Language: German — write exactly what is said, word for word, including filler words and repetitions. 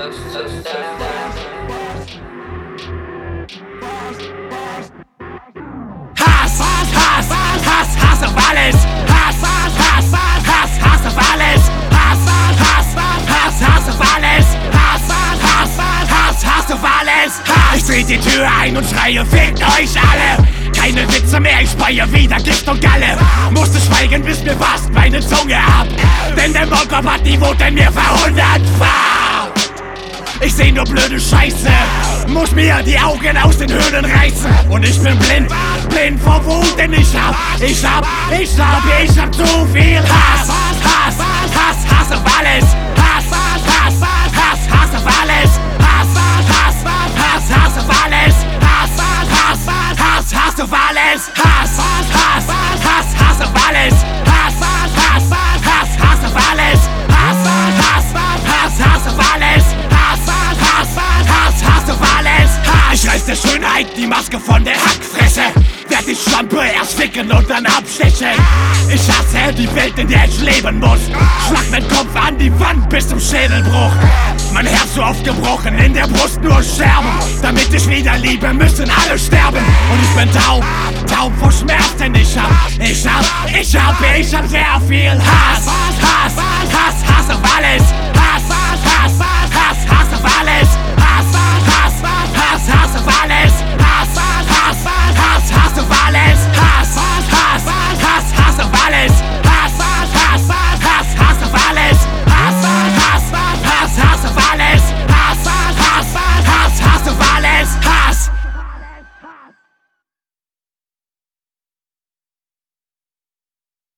Hass, Hass, Hass, Hass auf alles. Hass, Hass, Hass, Hass auf alles. Hass, Hass, Hass, Hass auf alles. Hass, Hass, Hass, Hass auf alles. Ich dreh die Tür ein und schreie, fickt euch alle. Keine Witze mehr, ich speie wieder Gift und Galle. Musste schweigen, bis mir fast meine Zunge ab. Denn der Bockop hat die Wut in mir verhundertfacht. Ich seh nur blöde Scheiße, muss mir die Augen aus den Höhlen reißen. Und ich bin blind, blind vor Wut, denn ich hab, ich hab, ich hab, ich hab zu viel Hass. Hass, Hass, Hass auf alles. Hass, Hass, Hass, Hass auf alles. Hass, Hass, Hass, Hass auf alles. Hass, Hass, Hass, Hass auf alles. Hass, Hass, Hass, Hass auf alles. Hass, Hass, Hass, Hass auf alles. Hass, Hass, Hass, Hass auf alles. Hass, Hass, Hass auf alles. Ich reiß der Schönheit die Maske von der Hackfresse. Werd die Schlampe erst ficken und dann abstechen. Ich hasse die Welt, in der ich leben muss. Schlag mein Kopf an die Wand bis zum Schädelbruch. Mein Herz so oft gebrochen, in der Brust nur Scherben. Damit ich wieder liebe, müssen alle sterben. Und ich bin taub, taub vor Schmerz, denn ich hab, ich hab, ich hab, ich hab sehr viel Hass. Hass, Hass, Hass auf alles. Hass,